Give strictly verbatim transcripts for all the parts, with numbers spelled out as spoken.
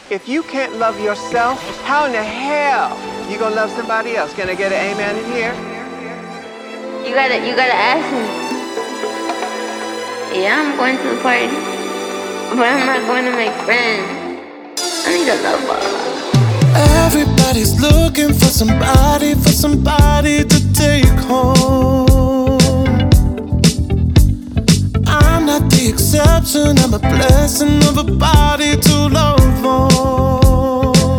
If you can't love yourself, how in the hell you gonna love somebody else? Can I get an amen in here? You gotta, you gotta ask me. Yeah, I'm going to the party, but I'm not going to make friends. I need a lover. Everybody's looking for somebody, for somebody to take home. I'm not the exception, I'm a blessing of a body to love on.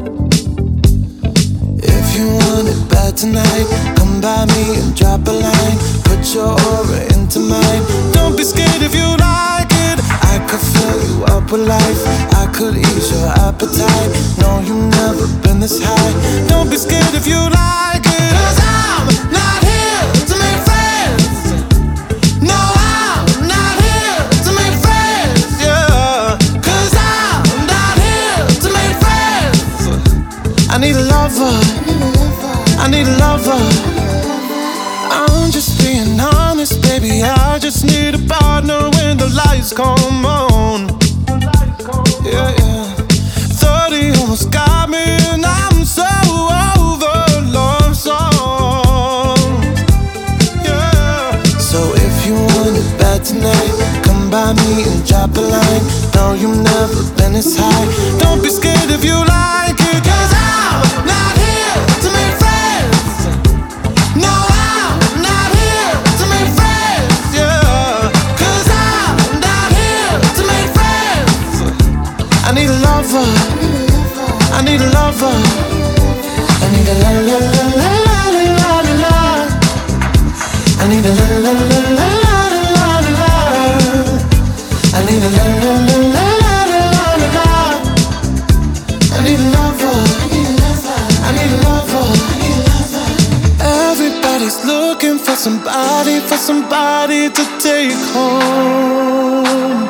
If you want it bad tonight, come by me and drop a line. Put your aura into mine. Don't be scared if you like it. I could fill you up with life, I could ease your appetite. No, you've never been this high. Don't be scared if you like it. Cause I'm not here to make friends. No, I'm not here to make friends, yeah. Cause I'm not here to make friends. I need a lover, I need a lover. I'm just being honest, baby, I just need a partner when the lights come on. Yeah, yeah. Thirty almost got me and I'm so over love song. Yeah. So if you want it bad tonight, come by me and drop a line. No, you've never been this high. Don't be scared if you like it. Cause I'm not here to make friends. No, I'm not here to make friends, yeah. Cause I'm not here to make friends. I need a lover, I need a lover. I need a la la la la la la la la. I need a la la la la la la la la. I need a la la la la la la la la. I need a lover, I need a lover. Everybody's looking for somebody, for somebody to take home.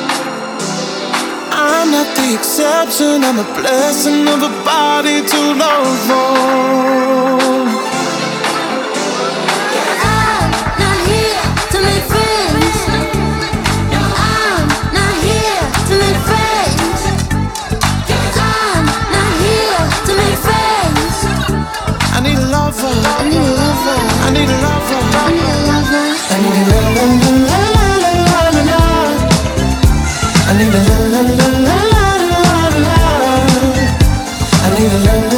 I'm not the exception, I'm a blessing of a body to love on. I'm not here to make friends. No, I'm not here to make friends. I'm not here to make friends. I need a lover, I need a lover, I need a lover, I need a lover. I need a la la la la la la la. I need a la la la la la la la. I need a la la